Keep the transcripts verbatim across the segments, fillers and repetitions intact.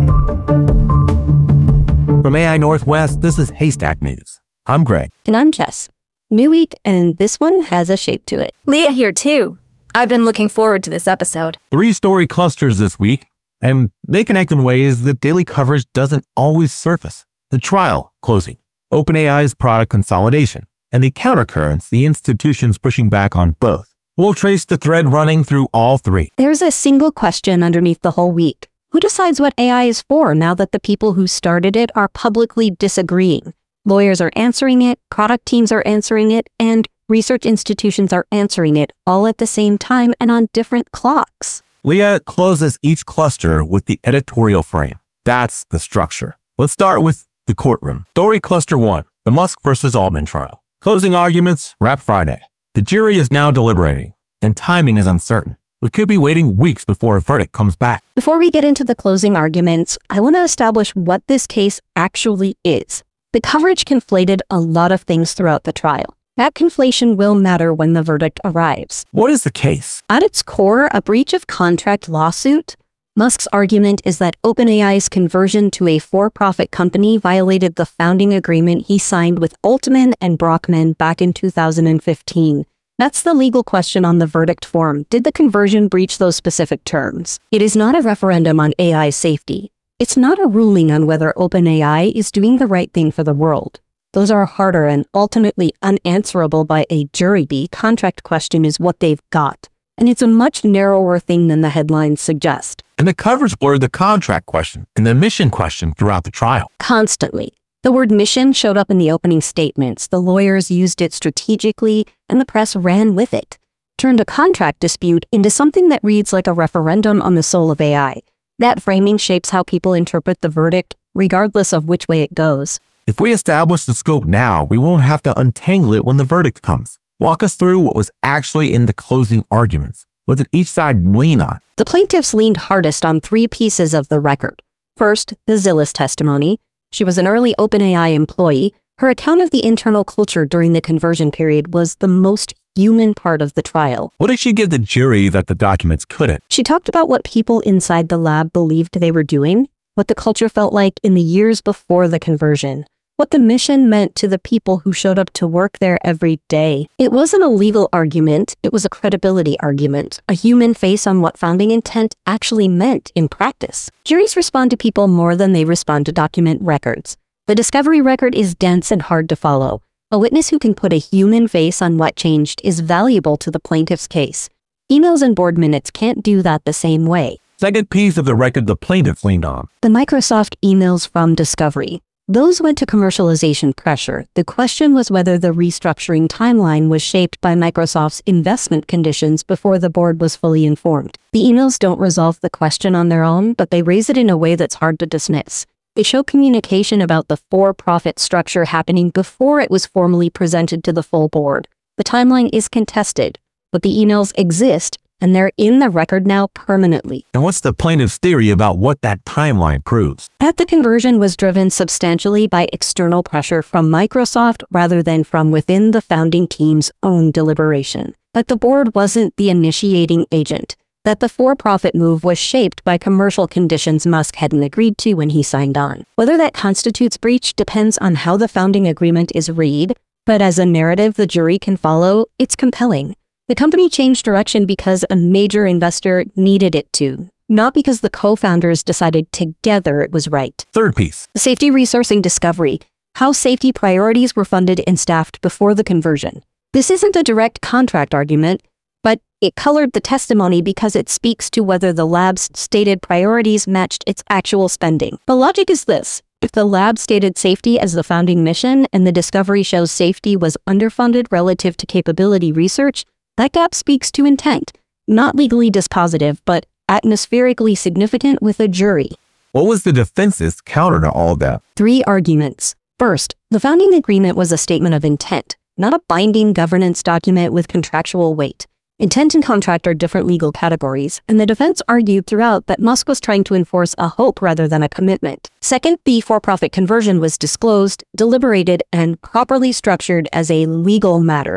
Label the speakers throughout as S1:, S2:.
S1: From A I Northwest, this is Haystack News. I'm Greg.
S2: And I'm Jess. New week, and this one has a shape to it.
S3: Leah here too. I've been looking forward to this episode.
S1: Three story clusters this week, and they connect in ways that daily coverage doesn't always surface. The trial closing, OpenAI's product consolidation, and the countercurrents the institutions pushing back on both. We'll trace the thread running through all three.
S2: There's a single question underneath the whole week. Who decides what A I is for now that the people who started it are publicly disagreeing? Lawyers are answering it, product teams are answering it, and research institutions are answering it all at the same time and on different clocks.
S1: Leah closes each cluster with the editorial frame. That's the structure. Let's start with the courtroom. Story cluster one, the Musk versus Altman trial. Closing arguments, wrap Friday. The jury is now deliberating, and timing is uncertain. We could be waiting weeks before a verdict comes back.
S2: Before we get into the closing arguments, I want to establish what this case actually is. The coverage conflated a lot of things throughout the trial. That conflation will matter when the verdict arrives.
S1: What is the case?
S2: At its core, a breach of contract lawsuit. Musk's argument is that OpenAI's conversion to a for-profit company violated the founding agreement he signed with Altman and Brockman back in two thousand fifteen. That's the legal question on the verdict form. Did the conversion breach those specific terms? It is not a referendum on A I safety. It's not a ruling on whether OpenAI is doing the right thing for the world. Those are harder and ultimately unanswerable by a jury. The contract question is what they've got. And it's a much narrower thing than the headlines suggest.
S1: And the coverage blurred the contract question and the mission question throughout the trial.
S2: Constantly. The word mission showed up in the opening statements. The lawyers used it strategically, and the press ran with it. Turned a contract dispute into something that reads like a referendum on the soul of A I. That framing shapes how people interpret the verdict, regardless of which way it goes.
S1: If we establish the scope now, we won't have to untangle it when the verdict comes. Walk us through what was actually in the closing arguments. What did each side lean on?
S2: The plaintiffs leaned hardest on three pieces of the record. First, the Zillis testimony. She was an early OpenAI employee. Her account of the internal culture during the conversion period was the most human part of the trial.
S1: What did she give the jury that the documents couldn't?
S2: She talked about what people inside the lab believed they were doing, what the culture felt like in the years before the conversion, what the mission meant to the people who showed up to work there every day. It wasn't a legal argument, it was a credibility argument, a human face on what founding intent actually meant in practice. Juries respond to people more than they respond to document records. The discovery record is dense and hard to follow. A witness who can put a human face on what changed is valuable to the plaintiff's case. Emails and board minutes can't do that the same way.
S1: Second piece of the record the plaintiff leaned on.
S2: The Microsoft emails from discovery. Those went to commercialization pressure. The question was whether the restructuring timeline was shaped by Microsoft's investment conditions before the board was fully informed. The emails don't resolve the question on their own, but they raise it in a way that's hard to dismiss. They show communication about the for-profit structure happening before it was formally presented to the full board. The timeline is contested, but the emails exist, and they're in the record now permanently.
S1: And what's the plaintiff's theory about what that timeline proves?
S2: That the conversion was driven substantially by external pressure from Microsoft rather than from within the founding team's own deliberation. That the board wasn't the initiating agent. That the for-profit move was shaped by commercial conditions Musk hadn't agreed to when he signed on. Whether that constitutes breach depends on how the founding agreement is read, but as a narrative the jury can follow, it's compelling. The company changed direction because a major investor needed it to, not because the co-founders decided together it was right.
S1: Third piece.
S2: The safety resourcing discovery. How safety priorities were funded and staffed before the conversion. This isn't a direct contract argument, but it colored the testimony because it speaks to whether the lab's stated priorities matched its actual spending. The logic is this. If the lab stated safety as the founding mission and the discovery shows safety was underfunded relative to capability research, that gap speaks to intent, not legally dispositive, but atmospherically significant with a jury.
S1: What was the defense's counter to all that?
S2: Three arguments. First, the founding agreement was a statement of intent, not a binding governance document with contractual weight. Intent and contract are different legal categories, and the defense argued throughout that Musk was trying to enforce a hope rather than a commitment. Second, the for-profit conversion was disclosed, deliberated, and properly structured as a legal matter.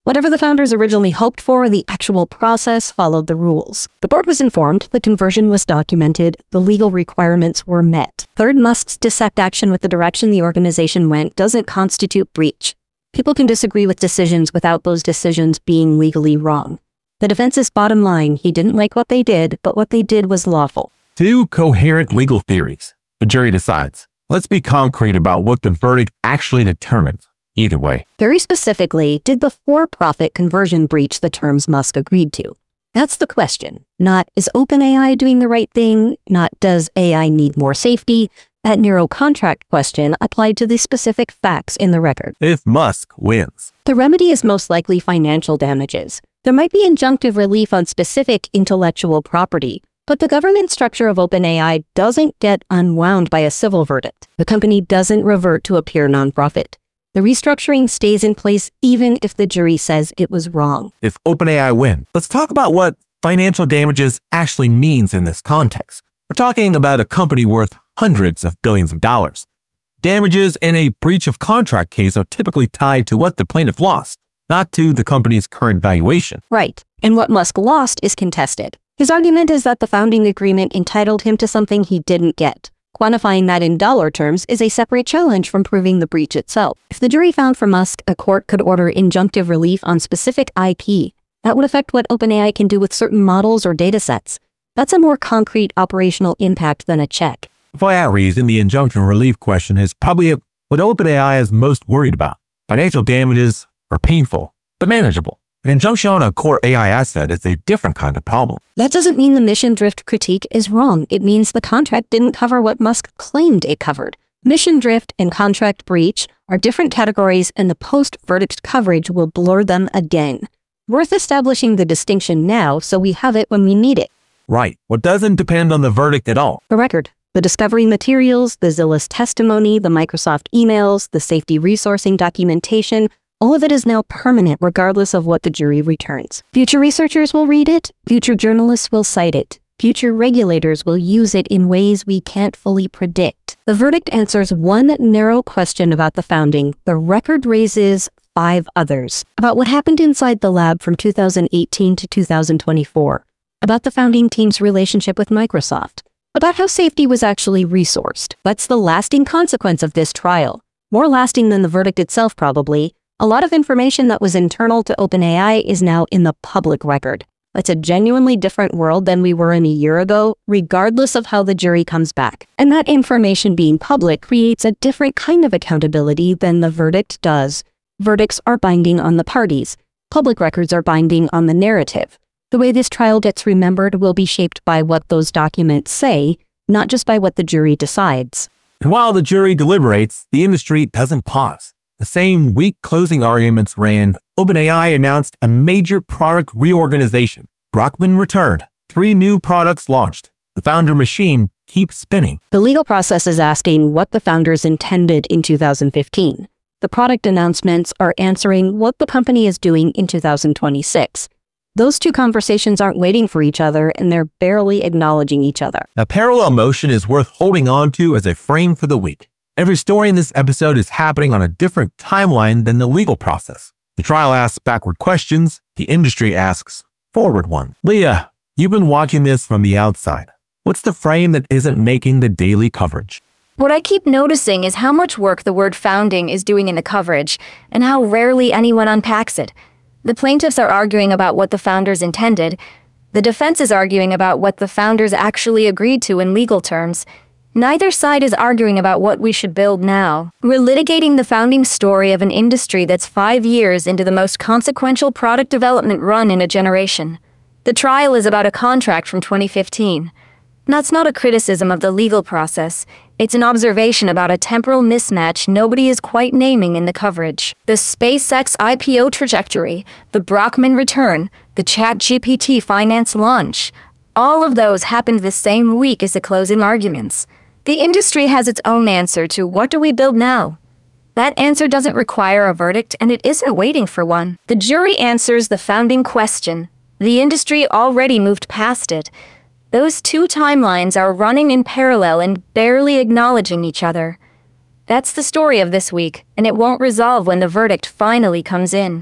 S2: Whatever the founders originally hoped for, the actual process followed the rules. The board was informed, the conversion was documented, the legal requirements were met. Third, Musk's dissect action with the direction the organization went doesn't constitute breach. People can disagree with decisions without those decisions being legally wrong. The defense's bottom line, he didn't like what they did, but what they did was lawful.
S1: Two coherent legal theories. The jury decides. Let's be concrete about what the verdict actually determines. Either way.
S2: Very specifically, did the for-profit conversion breach the terms Musk agreed to? That's the question. Not, is OpenAI doing the right thing? Not, does A I need more safety? That narrow contract question applied to the specific facts in the record.
S1: If Musk wins,
S2: the remedy is most likely financial damages. There might be injunctive relief on specific intellectual property, but the government structure of OpenAI doesn't get unwound by a civil verdict. The company doesn't revert to a pure nonprofit. The restructuring stays in place even if the jury says it was wrong.
S1: If OpenAI wins, let's talk about what financial damages actually means in this context. We're talking about a company worth hundreds of billions of dollars. Damages in a breach of contract case are typically tied to what the plaintiff lost, not to the company's current valuation.
S2: Right. And what Musk lost is contested. His argument is that the founding agreement entitled him to something he didn't get. Quantifying that in dollar terms is a separate challenge from proving the breach itself. If the jury found for Musk, a court could order injunctive relief on specific I P. That would affect what OpenAI can do with certain models or datasets. That's a more concrete operational impact than a check.
S1: For that reason, the injunction relief question is probably what OpenAI is most worried about. Financial damages are painful, but manageable. An injunction on a core A I asset is a different kind of problem.
S2: That doesn't mean the mission drift critique is wrong. It means the contract didn't cover what Musk claimed it covered. Mission drift and contract breach are different categories, and the post-verdict coverage will blur them again. Worth establishing the distinction now so we have it when we need it.
S1: Right. What doesn't depend on the verdict at all.
S2: The record. The discovery materials, the Zillis testimony, the Microsoft emails, the safety resourcing documentation, all of it is now permanent regardless of what the jury returns. Future researchers will read it, future journalists will cite it, future regulators will use it in ways we can't fully predict. The verdict answers one narrow question about the founding. The record raises five others. About what happened inside the lab from two thousand eighteen to two thousand twenty-four. About the founding team's relationship with Microsoft. About how safety was actually resourced. What's the lasting consequence of this trial? More lasting than the verdict itself, probably. A lot of information that was internal to OpenAI is now in the public record. It's a genuinely different world than we were in a year ago, regardless of how the jury comes back. And that information being public creates a different kind of accountability than the verdict does. Verdicts are binding on the parties. Public records are binding on the narrative. The way this trial gets remembered will be shaped by what those documents say, not just by what the jury decides.
S1: And while the jury deliberates, the industry doesn't pause. The same week closing arguments ran, OpenAI announced a major product reorganization. Brockman returned. Three new products launched. The founder machine keeps spinning.
S2: The legal process is asking what the founders intended in two thousand fifteen. The product announcements are answering what the company is doing in two thousand twenty-six. Those two conversations aren't waiting for each other, and they're barely acknowledging each other.
S1: A parallel motion is worth holding on to as a frame for the week. Every story in this episode is happening on a different timeline than the legal process. The trial asks backward questions, the industry asks forward ones. Leah, you've been watching this from the outside. What's the frame that isn't making the daily coverage?
S3: What I keep noticing is how much work the word founding is doing in the coverage, and how rarely anyone unpacks it. The plaintiffs are arguing about what the founders intended. The defense is arguing about what the founders actually agreed to in legal terms. Neither side is arguing about what we should build now. We're litigating the founding story of an industry that's five years into the most consequential product development run in a generation. The trial is about a contract from twenty fifteen. That's not a criticism of the legal process. It's an observation about a temporal mismatch nobody is quite naming in the coverage. The SpaceX I P O trajectory, the Brockman return, the ChatGPT finance launch. All of those happened the same week as the closing arguments. The industry has its own answer to what do we build now? That answer doesn't require a verdict, and it isn't waiting for one. The jury answers the founding question. The industry already moved past it. Those two timelines are running in parallel and barely acknowledging each other. That's the story of this week, and it won't resolve when the verdict finally comes in.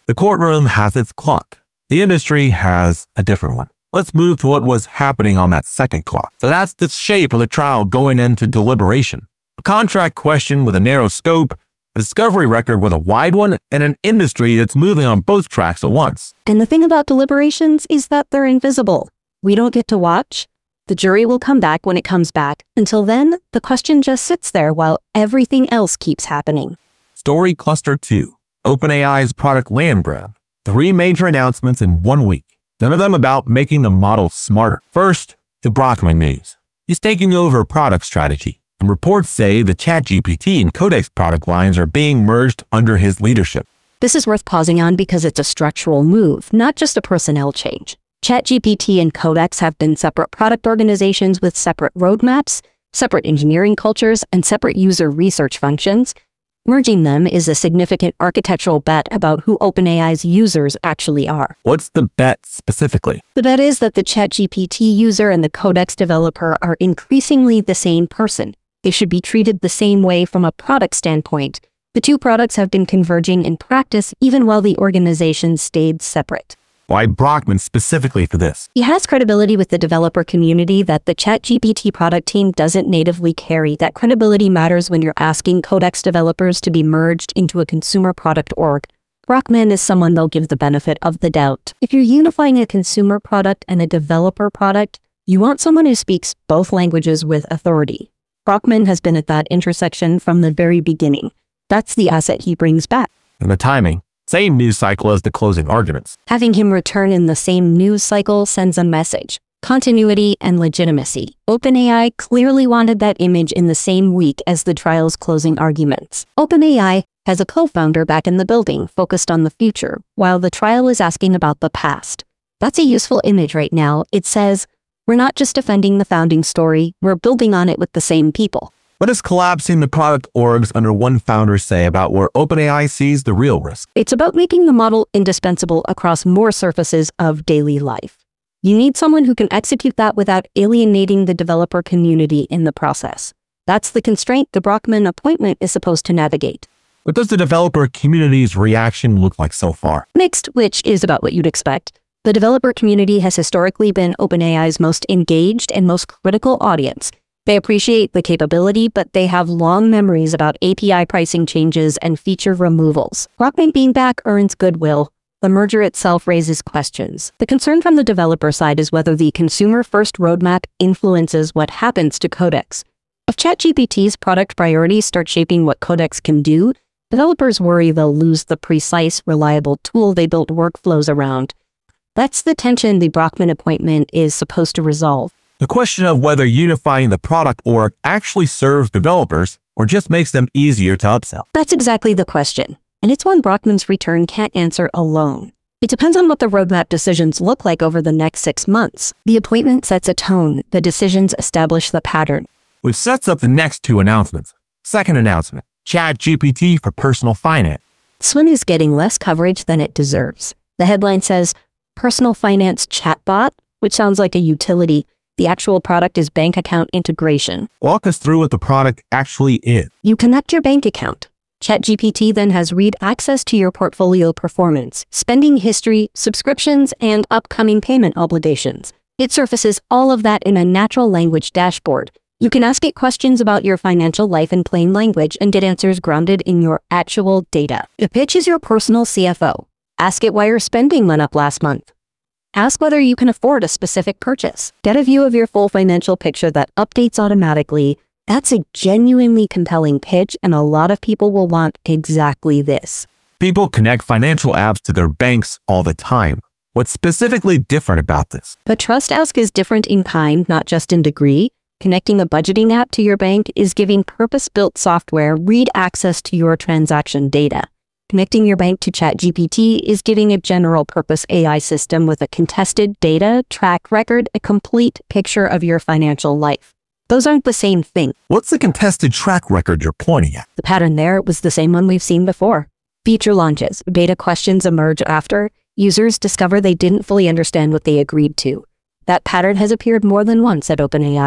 S1: The courtroom has its clock. The industry has a different one. Let's move to what was happening on that second clock. So that's the shape of the trial going into deliberation. A contract question with a narrow scope, a discovery record with a wide one, and an industry that's moving on both tracks at once.
S2: And the thing about deliberations is that they're invisible. We don't get to watch. The jury will come back when it comes back. Until then, the question just sits there while everything else keeps happening.
S1: Story Cluster two. OpenAI's product land grab. Three major announcements in one week. None of them about making the model smarter. First, the Brockman news. He's taking over product strategy, and reports say the ChatGPT and Codex product lines are being merged under his leadership.
S2: This is worth pausing on because it's a structural move, not just a personnel change. ChatGPT and Codex have been separate product organizations with separate roadmaps, separate engineering cultures, and separate user research functions. Merging them is a significant architectural bet about who OpenAI's users actually are.
S1: What's the bet specifically?
S2: The bet is that the ChatGPT user and the Codex developer are increasingly the same person. They should be treated the same way from a product standpoint. The two products have been converging in practice even while the organizations stayed separate.
S1: Why Brockman specifically for this?
S2: He has credibility with the developer community that the ChatGPT product team doesn't natively carry. That credibility matters when you're asking Codex developers to be merged into a consumer product org. Brockman is someone they'll give the benefit of the doubt. If you're unifying a consumer product and a developer product, you want someone who speaks both languages with authority. Brockman has been at that intersection from the very beginning. That's the asset he brings back.
S1: And the timing. Same news cycle as the closing arguments.
S2: Having him return in the same news cycle sends a message. Continuity and legitimacy. OpenAI clearly wanted that image in the same week as the trial's closing arguments. OpenAI has a co-founder back in the building focused on the future, while the trial is asking about the past. That's a useful image right now. It says, we're not just defending the founding story, we're building on it with the same people.
S1: What does collapsing the product orgs under one founder say about where OpenAI sees the real risk?
S2: It's about making the model indispensable across more surfaces of daily life. You need someone who can execute that without alienating the developer community in the process. That's the constraint the Brockman appointment is supposed to navigate.
S1: What does the developer community's reaction look like so far?
S2: Mixed, which is about what you'd expect. The developer community has historically been OpenAI's most engaged and most critical audience. They appreciate the capability, but they have long memories about A P I pricing changes and feature removals. Brockman being back earns goodwill. The merger itself raises questions. The concern from the developer side is whether the consumer-first roadmap influences what happens to Codex. If ChatGPT's product priorities start shaping what Codex can do, developers worry they'll lose the precise, reliable tool they built workflows around. That's the tension the Brockman appointment is supposed to resolve.
S1: The question of whether unifying the product org actually serves developers or just makes them easier to upsell.
S2: That's exactly the question, and it's one Brockman's return can't answer alone. It depends on what the roadmap decisions look like over the next six months. The appointment sets a tone, the decisions establish the pattern.
S1: Which sets up the next two announcements. Second announcement, ChatGPT for personal finance.
S2: This one is getting less coverage than it deserves. The headline says, Personal Finance Chatbot, which sounds like a utility. The actual product is bank account integration.
S1: Walk us through what the product actually is.
S2: You connect your bank account. ChatGPT then has read access to your portfolio performance, spending history, subscriptions, and upcoming payment obligations. It surfaces all of that in a natural language dashboard. You can ask it questions about your financial life in plain language and get answers grounded in your actual data. The pitch is your personal C F O. Ask it why your spending went up last month. Ask whether you can afford a specific purchase. Get a view of your full financial picture that updates automatically. That's a genuinely compelling pitch, and a lot of people will want exactly this.
S1: People connect financial apps to their banks all the time. What's specifically different about this?
S2: But Trust Ask is different in kind, not just in degree. Connecting a budgeting app to your bank is giving purpose-built software read access to your transaction data. Connecting your bank to ChatGPT is giving a general-purpose A I system with a contested data, track record, a complete picture of your financial life. Those aren't the same thing.
S1: What's the contested track record you're pointing at?
S2: The pattern there was the same one we've seen before. Feature launches, beta questions emerge after. Users discover they didn't fully understand what they agreed to. That pattern has appeared more than once at OpenAI.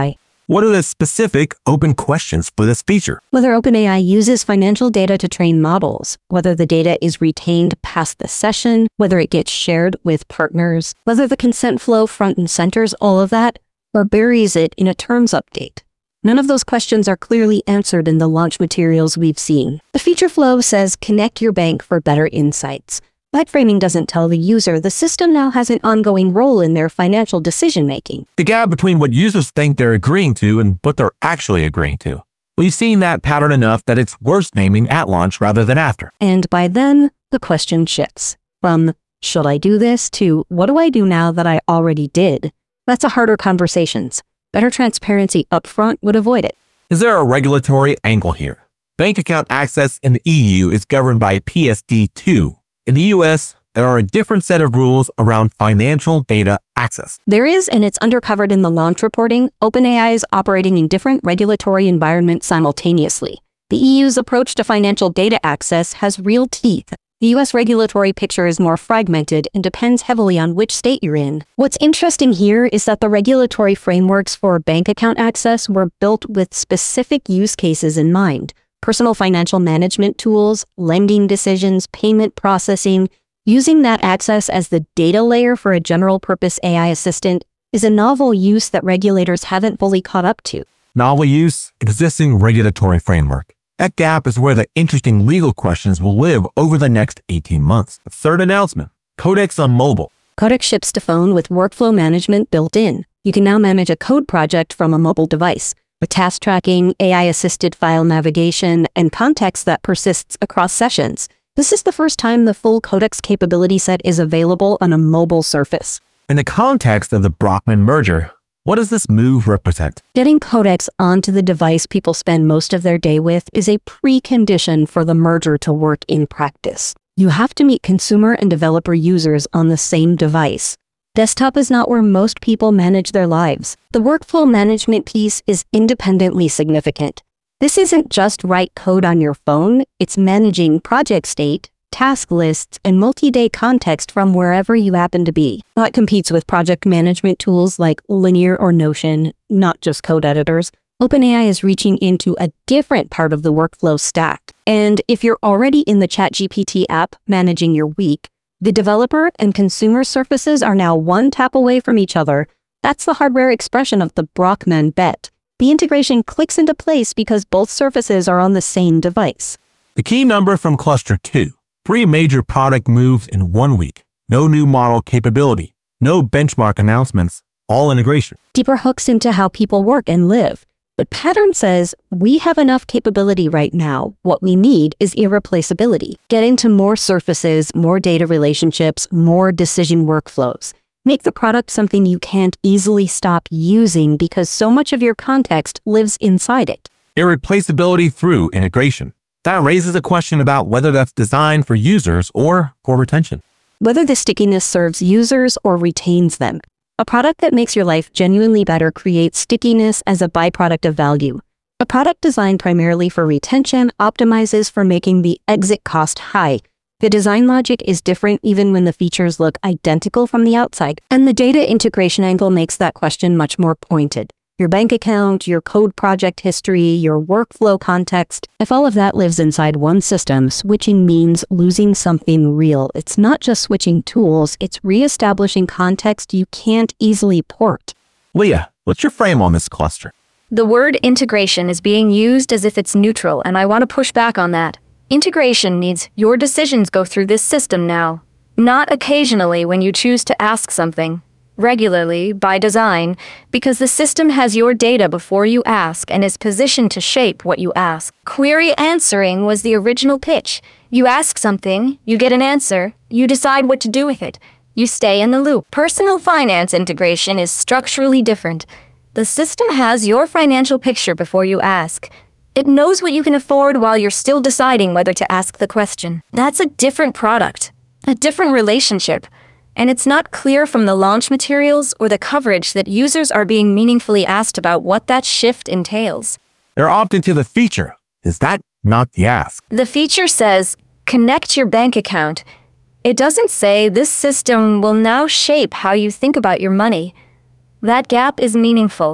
S1: What are the specific open questions for this feature?
S2: Whether OpenAI uses financial data to train models, whether the data is retained past the session, whether it gets shared with partners, whether the consent flow front and centers all of that, or buries it in a terms update. None of those questions are clearly answered in the launch materials we've seen. The feature flow says connect your bank for better insights. That framing doesn't tell the user the system now has an ongoing role in their financial decision-making.
S1: The gap between what users think they're agreeing to and what they're actually agreeing to. We've seen that pattern enough that it's worth naming at launch rather than after.
S2: And by then, the question shifts from, should I do this, to what do I do now that I already did? That's a harder conversations. Better transparency upfront would avoid it.
S1: Is there a regulatory angle here? Bank account access in the E U is governed by P S D two. In the U S, there are a different set of rules around financial data access.
S2: There is, and it's undercovered in the launch reporting. OpenAI is operating in different regulatory environments simultaneously. The E U's approach to financial data access has real teeth. The U S regulatory picture is more fragmented and depends heavily on which state you're in. What's interesting here is that the regulatory frameworks for bank account access were built with specific use cases in mind. Personal financial management tools, lending decisions, payment processing. Using that access as the data layer for a general-purpose A I assistant is a novel use that regulators haven't fully caught up to.
S1: Novel use, existing regulatory framework. That gap is where the interesting legal questions will live over the next eighteen months. The third announcement, Codex on mobile.
S2: Codex ships to phone with workflow management built in. You can now manage a code project from a mobile device, with task tracking, A I-assisted file navigation, and context that persists across sessions. This is the first time the full Codex capability set is available on a mobile surface.
S1: In the context of the Brockman merger, what does this move represent?
S2: Getting Codex onto the device people spend most of their day with is a precondition for the merger to work in practice. You have to meet consumer and developer users on the same device. Desktop is not where most people manage their lives. The workflow management piece is independently significant. This isn't just write code on your phone, it's managing project state, task lists, and multi-day context from wherever you happen to be. That competes with project management tools like Linear or Notion, not just code editors. OpenAI is reaching into a different part of the workflow stack. And if you're already in the ChatGPT app managing your week, the developer and consumer surfaces are now one tap away from each other. That's the hardware expression of the Brockman bet. The integration clicks into place because both surfaces are on the same device.
S1: The key number from Cluster two. Three major product moves in one week. No new model capability. No benchmark announcements. All integration.
S2: Deeper hooks into how people work and live. But Pattern says, we have enough capability right now. What we need is irreplaceability. Get into more surfaces, more data relationships, more decision workflows. Make the product something you can't easily stop using because so much of your context lives inside it.
S1: Irreplaceability through integration. That raises a question about whether that's designed for users or for retention.
S2: Whether the stickiness serves users or retains them. A product that makes your life genuinely better creates stickiness as a byproduct of value. A product designed primarily for retention optimizes for making the exit cost high. The design logic is different even when the features look identical from the outside, and the data integration angle makes that question much more pointed. Your bank account, your code project history, your workflow context. If all of that lives inside one system, switching means losing something real. It's not just switching tools, it's reestablishing context you can't easily port.
S1: Leah, what's your frame on this cluster?
S3: The word integration is being used as if it's neutral, and I want to push back on that. Integration needs your decisions go through this system now, not occasionally when you choose to ask something. Regularly, by design, because the system has your data before you ask and is positioned to shape what you ask. Query answering was the original pitch. You ask something, you get an answer, you decide what to do with it. You stay in the loop. Personal finance integration is structurally different. The system has your financial picture before you ask. It knows what you can afford while you're still deciding whether to ask the question. That's a different product, a different relationship. And it's not clear from the launch materials or the coverage that users are being meaningfully asked about what that shift entails.
S1: They're opting to the feature. Is that not the ask?
S3: The feature says, connect your bank account. It doesn't say this system will now shape how you think about your money. That gap is meaningful.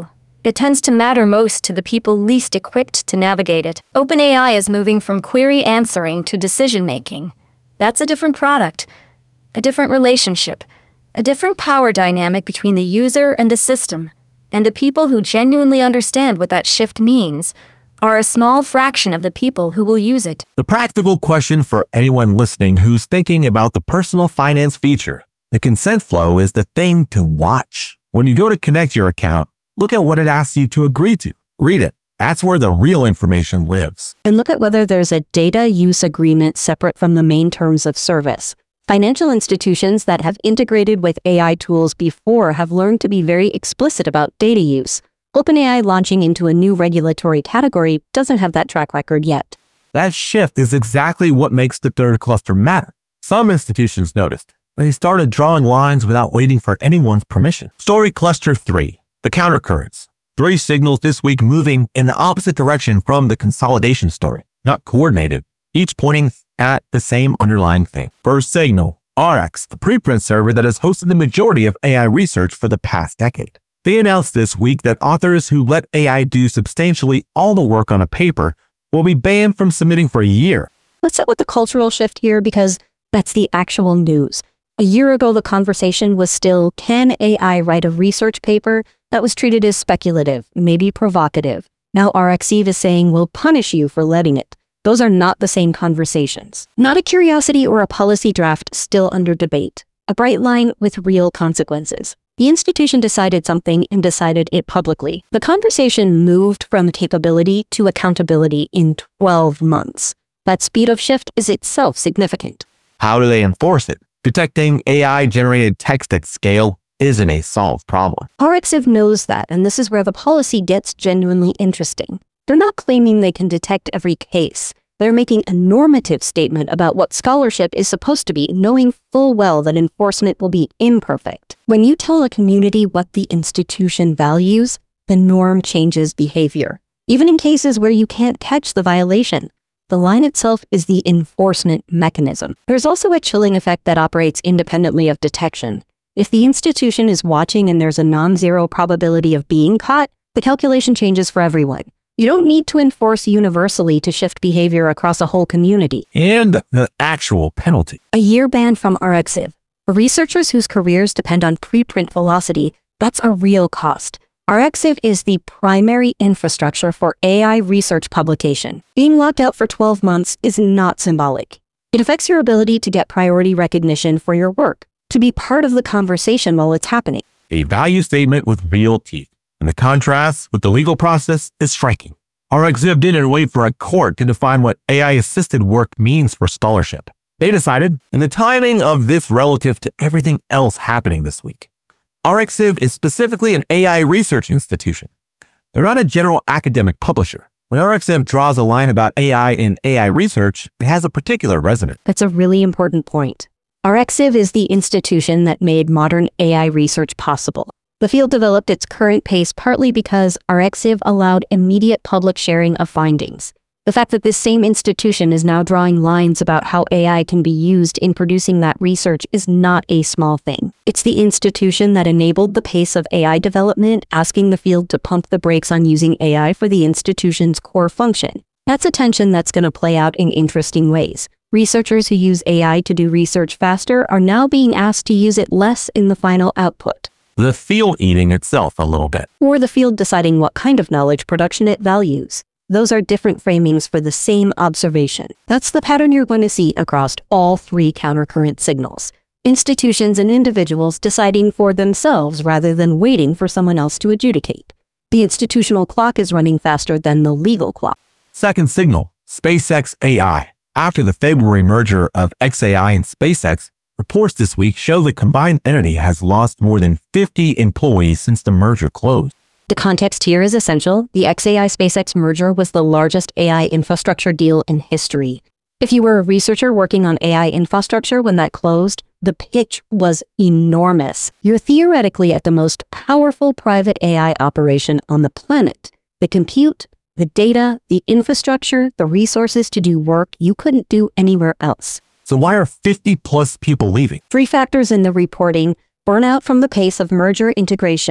S3: It tends to matter most to the people least equipped to navigate it. OpenAI is moving from query answering to decision making. That's a different product, a different relationship, a different power dynamic between the user and the system. And the people who genuinely understand what that shift means are a small fraction of the people who will use it.
S1: The practical question for anyone listening who's thinking about the personal finance feature, the consent flow is the thing to watch. When you go to connect your account, look at what it asks you to agree to. Read it. That's where the real information lives.
S2: And look at whether there's a data use agreement separate from the main terms of service. Financial institutions that have integrated with A I tools before have learned to be very explicit about data use. OpenAI launching into a new regulatory category doesn't have that track record yet.
S1: That shift is exactly what makes the third cluster matter. Some institutions noticed. They started drawing lines without waiting for anyone's permission. Story cluster three, the countercurrents. Three signals this week moving in the opposite direction from the consolidation story, not coordinated, each pointing at the same underlying thing. First signal, R X, the preprint server that has hosted the majority of A I research for the past decade. They announced this week that authors who let A I do substantially all the work on a paper will be banned from submitting for a year.
S2: Let's set with the cultural shift here because that's the actual news. A year ago, the conversation was still, can A I write a research paper that was treated as speculative, maybe provocative? Now R X Eve is saying we'll punish you for letting it. Those are not the same conversations. Not a curiosity or a policy draft still under debate. A bright line with real consequences. The institution decided something and decided it publicly. The conversation moved from capability to accountability in twelve months. That speed of shift is itself significant.
S1: How do they enforce it? Detecting A I-generated text at scale isn't a solved problem.
S2: R X Eve knows that, and this is where the policy gets genuinely interesting. They're not claiming they can detect every case. They're making a normative statement about what scholarship is supposed to be, knowing full well that enforcement will be imperfect. When you tell a community what the institution values, the norm changes behavior. Even in cases where you can't catch the violation, the line itself is the enforcement mechanism. There's also a chilling effect that operates independently of detection. If the institution is watching and there's a non-zero probability of being caught, the calculation changes for everyone. You don't need to enforce universally to shift behavior across a whole community.
S1: And the actual penalty.
S2: A year ban from R X Eve. For researchers whose careers depend on preprint velocity, that's a real cost. R X Eve is the primary infrastructure for A I research publication. Being locked out for twelve months is not symbolic. It affects your ability to get priority recognition for your work, to be part of the conversation while it's happening.
S1: A value statement with real teeth. And the contrast with the legal process is striking. R X Eve didn't wait for a court to define what A I-assisted work means for scholarship. They decided, and the timing of this relative to everything else happening this week. R X Eve is specifically an A I research institution. They're not a general academic publisher. When R X Eve draws a line about A I in A I research, it has a particular resonance.
S2: That's a really important point. R X Eve is the institution that made modern A I research possible. The field developed its current pace partly because R X Eve allowed immediate public sharing of findings. The fact that this same institution is now drawing lines about how A I can be used in producing that research is not a small thing. It's the institution that enabled the pace of A I development, asking the field to pump the brakes on using A I for the institution's core function. That's a tension that's going to play out in interesting ways. Researchers who use A I to do research faster are now being asked to use it less in the final output.
S1: The field eating itself a little bit.
S2: Or the field deciding what kind of knowledge production it values. Those are different framings for the same observation. That's the pattern you're going to see across all three countercurrent signals. Institutions and individuals deciding for themselves rather than waiting for someone else to adjudicate. The institutional clock is running faster than the legal clock.
S1: Second signal, SpaceX A I. After the February merger of X A I and SpaceX, reports this week show the combined entity has lost more than fifty employees since the merger closed.
S2: The context here is essential. The X A I-SpaceX merger was the largest A I infrastructure deal in history. If you were a researcher working on A I infrastructure when that closed, the pitch was enormous. You're theoretically at the most powerful private A I operation on the planet. The compute, the data, the infrastructure, the resources to do work you couldn't do anywhere else.
S1: So why are fifty plus people leaving?
S2: Three factors in the reporting: burnout from the pace of merger integration,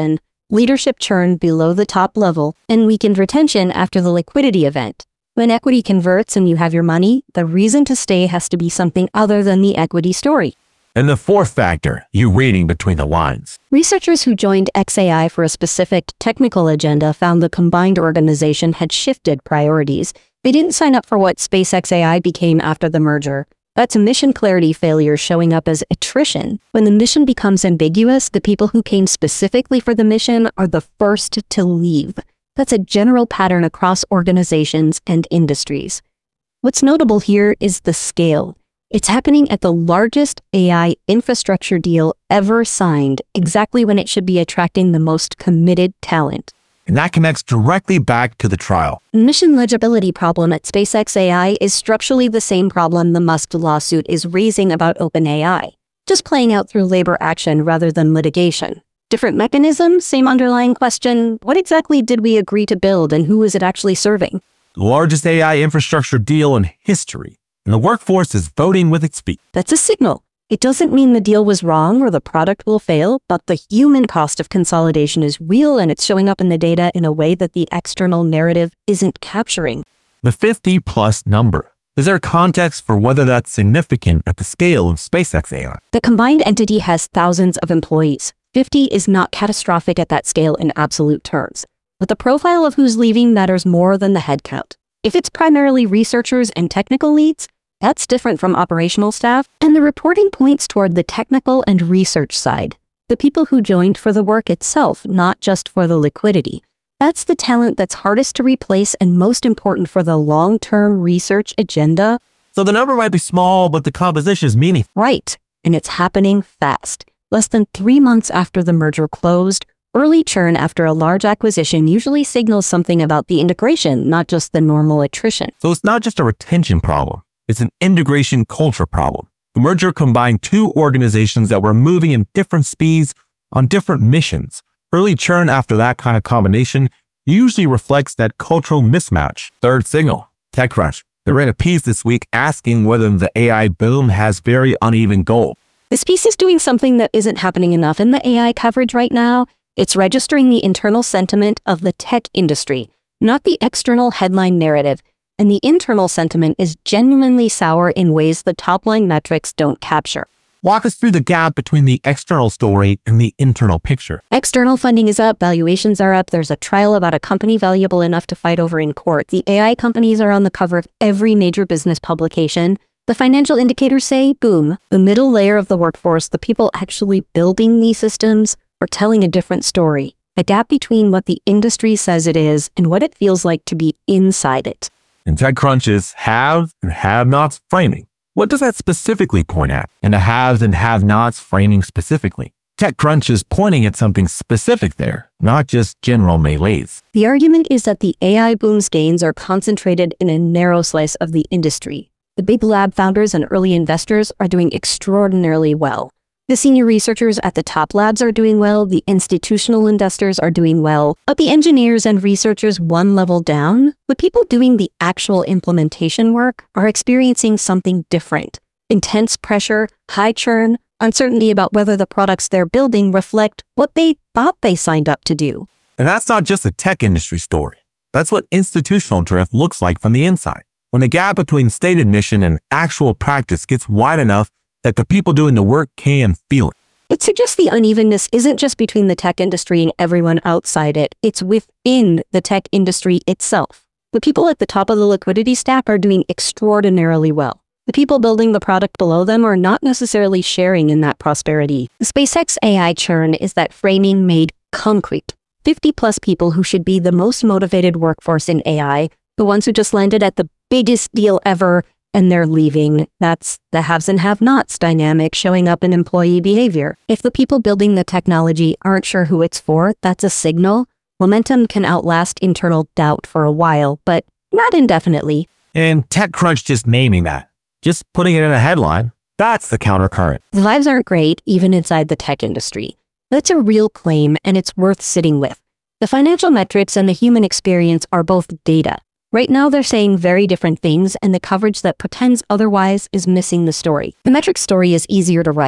S2: leadership churn below the top level, and weakened retention after the liquidity event. When equity converts and you have your money, the reason to stay has to be something other than the equity story.
S1: And the fourth factor, you reading between the lines.
S2: Researchers who joined X A I for a specific technical agenda found the combined organization had shifted priorities. They didn't sign up for what SpaceX A I became after the merger. That's a mission clarity failure showing up as attrition. When the mission becomes ambiguous, the people who came specifically for the mission are the first to leave. That's a general pattern across organizations and industries. What's notable here is the scale. It's happening at the largest A I infrastructure deal ever signed, exactly when it should be attracting the most committed talent.
S1: And that connects directly back to the trial.
S2: The mission legibility problem at SpaceX A I is structurally the same problem the Musk lawsuit is raising about OpenAI, just playing out through labor action rather than litigation. Different mechanism, same underlying question. What exactly did we agree to build and who is it actually serving?
S1: The largest A I infrastructure deal in history. And the workforce is voting with its feet.
S2: That's a signal. It doesn't mean the deal was wrong or the product will fail, but the human cost of consolidation is real and it's showing up in the data in a way that the external narrative isn't capturing.
S1: The fifty plus number. Is there context for whether that's significant at the scale of SpaceX A I?
S2: The combined entity has thousands of employees. fifty is not catastrophic at that scale in absolute terms, but the profile of who's leaving matters more than the headcount. If it's primarily researchers and technical leads, that's different from operational staff, and the reporting points toward the technical and research side, the people who joined for the work itself, not just for the liquidity. That's the talent that's hardest to replace and most important for the long-term research agenda.
S1: So the number might be small, but the composition is meaningful.
S2: Right, and it's happening fast. Less than three months after the merger closed, early churn after a large acquisition usually signals something about the integration, not just the normal attrition.
S1: So it's not just a retention problem. It's an integration culture problem. The merger combined two organizations that were moving in different speeds on different missions. Early churn after that kind of combination usually reflects that cultural mismatch. Third signal, TechCrunch. They ran a piece this week asking whether the A I boom has very uneven goals.
S2: This piece is doing something that isn't happening enough in the A I coverage right now. It's registering the internal sentiment of the tech industry, not the external headline narrative. And the internal sentiment is genuinely sour in ways the top-line metrics don't capture.
S1: Walk us through the gap between the external story and the internal picture.
S2: External funding is up, valuations are up, there's a trial about a company valuable enough to fight over in court. The A I companies are on the cover of every major business publication. The financial indicators say, boom, the middle layer of the workforce, the people actually building these systems, are telling a different story. A gap between what the industry says it is and what it feels like to be inside it.
S1: And TechCrunch's haves and have-nots framing. What does that specifically point at? And the haves and have-nots framing specifically. TechCrunch is pointing at something specific there, not just general melees.
S2: The argument is that the A I boom's gains are concentrated in a narrow slice of the industry. The big lab founders and early investors are doing extraordinarily well. The senior researchers at the top labs are doing well, the institutional investors are doing well, but the engineers and researchers one level down, the people doing the actual implementation work, are experiencing something different. Intense pressure, high churn, uncertainty about whether the products they're building reflect what they thought they signed up to do.
S1: And that's not just a tech industry story. That's what institutional drift looks like from the inside. When the gap between stated mission and actual practice gets wide enough that the people doing the work can feel it.
S2: It suggests the unevenness isn't just between the tech industry and everyone outside it, it's within the tech industry itself. The people at the top of the liquidity stack are doing extraordinarily well. The people building the product below them are not necessarily sharing in that prosperity. The SpaceX A I churn is that framing made concrete. fifty plus people who should be the most motivated workforce in A I, the ones who just landed at the biggest deal ever, and they're leaving. That's the haves and have-nots dynamic showing up in employee behavior. If the people building the technology aren't sure who it's for, that's a signal. Momentum can outlast internal doubt for a while, but not indefinitely.
S1: And TechCrunch just naming that, just putting it in a headline, that's the countercurrent.
S2: The vibes aren't great, even inside the tech industry. That's a real claim, and it's worth sitting with. The financial metrics and the human experience are both data. Right now, they're saying very different things, and the coverage that pretends otherwise is missing the story. The metric story is easier to write.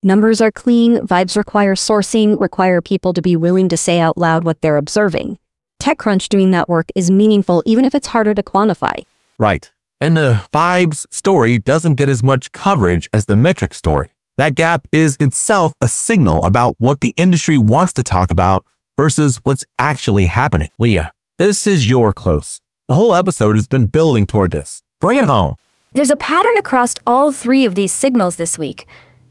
S2: Numbers are clean, vibes require sourcing, require people to be willing to say out loud what they're observing. TechCrunch doing that work is meaningful even if it's harder to quantify.
S1: Right. And the vibes story doesn't get as much coverage as the metric story. That gap is itself a signal about what the industry wants to talk about versus what's actually happening. Leah, this is your close. The whole episode has been building toward this. Bring it home.
S3: There's a pattern across all three of these signals this week.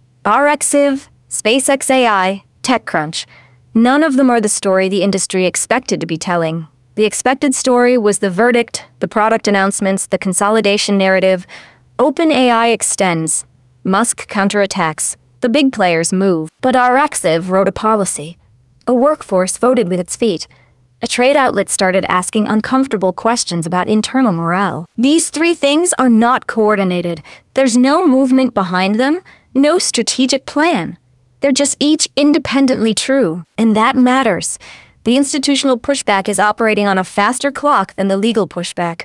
S3: RxSiv, SpaceX A I, TechCrunch. None of them are the story the industry expected to be telling. The expected story was the verdict, the product announcements, the consolidation narrative. OpenAI extends. Musk counterattacks. The big players move. But RxSiv wrote a policy. A workforce voted with its feet. A trade outlet started asking uncomfortable questions about internal morale. These three things are not coordinated. There's no movement behind them, no strategic plan. They're just each independently true, and that matters. The institutional pushback is operating on a faster clock than the legal pushback.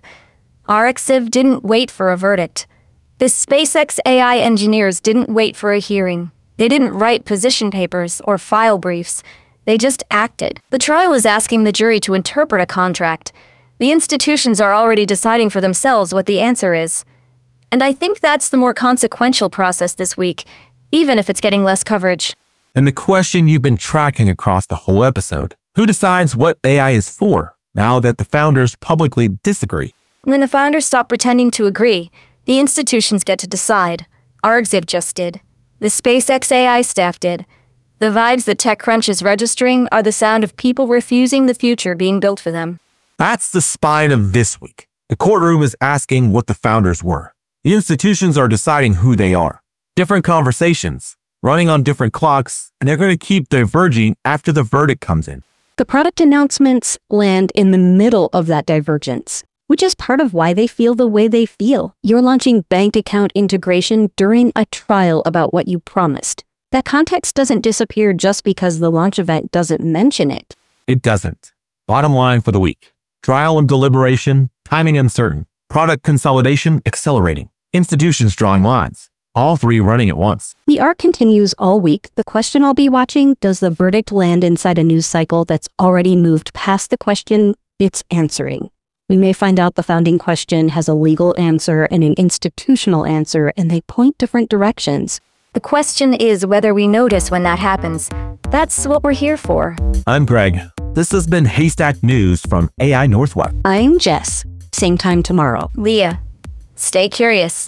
S3: RxSiv didn't wait for a verdict. The SpaceX A I engineers didn't wait for a hearing. They didn't write position papers or file briefs. They just acted. The trial is asking the jury to interpret a contract. The institutions are already deciding for themselves what the answer is. And I think that's the more consequential process this week, even if it's getting less coverage.
S1: And the question you've been tracking across the whole episode, who decides what A I is for now that the founders publicly disagree?
S3: When the founders stop pretending to agree, the institutions get to decide. RxSiv just did. The SpaceX A I staff did. The vibes that TechCrunch is registering are the sound of people refusing the future being built for them.
S1: That's the spine of this week. The courtroom is asking what the founders were. The institutions are deciding who they are. Different conversations, running on different clocks, and they're going to keep diverging after the verdict comes in.
S2: The product announcements land in the middle of that divergence, which is part of why they feel the way they feel. You're launching bank account integration during a trial about what you promised. That context doesn't disappear just because the launch event doesn't mention it.
S1: It doesn't. Bottom line for the week. Trial and deliberation, timing uncertain. Product consolidation accelerating. Institutions drawing lines. All three running at once.
S2: The arc continues all week. The question I'll be watching, does the verdict land inside a news cycle that's already moved past the question it's answering? We may find out the founding question has a legal answer and an institutional answer, and they point different directions.
S3: The question is whether we notice when that happens. That's what we're here for.
S1: I'm Greg. This has been Haystack News from A I Northwest.
S2: I'm Jess. Same time tomorrow.
S3: Leah, stay curious.